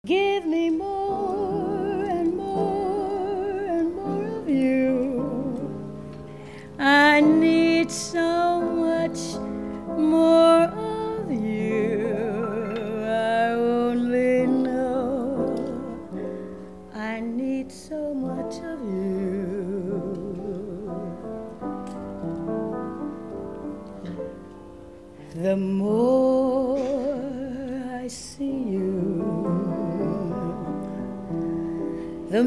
Give me more and more and more of you. I need so much more of you. I only know I need so much of you. The more I see you, the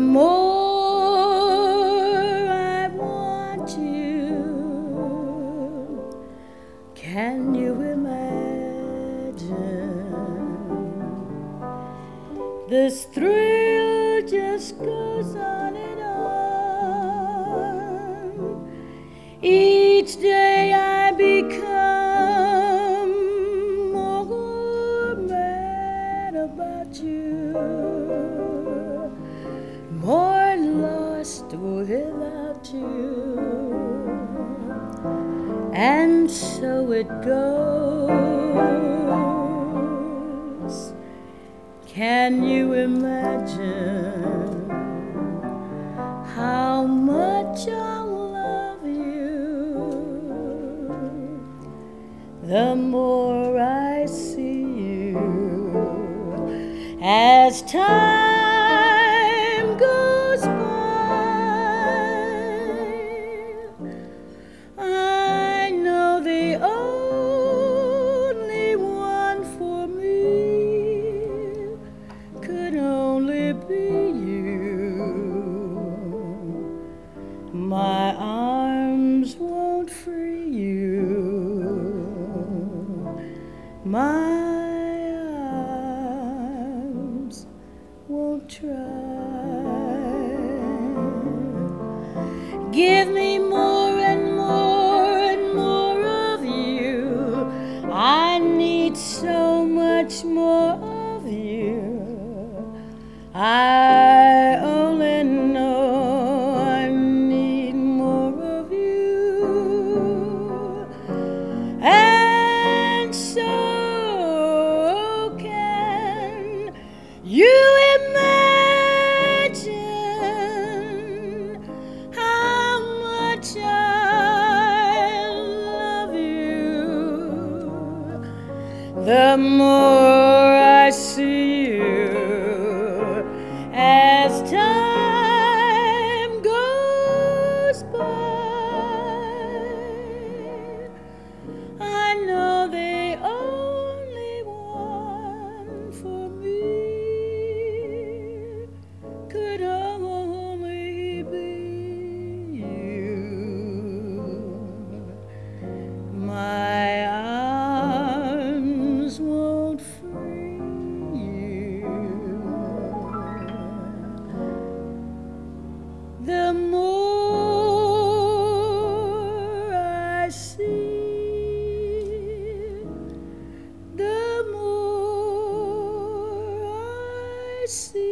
more I want you. Can you imagine? This thrill just goes on and on. Each day I become more mad about you, more lost without you. And so it goes. Can you imagine how much I love you? The more I see you as time goes by, I know the only one for me could only be you. My arms won't free you. My arms won't try. Give me more and more and more of you. I need so much more of you. I only know I need more of you. And so can you imagine how much I love you? The more I see you as time goes by, I know the only one for me could only be you. My arms won't free you. The more I see, the more I see.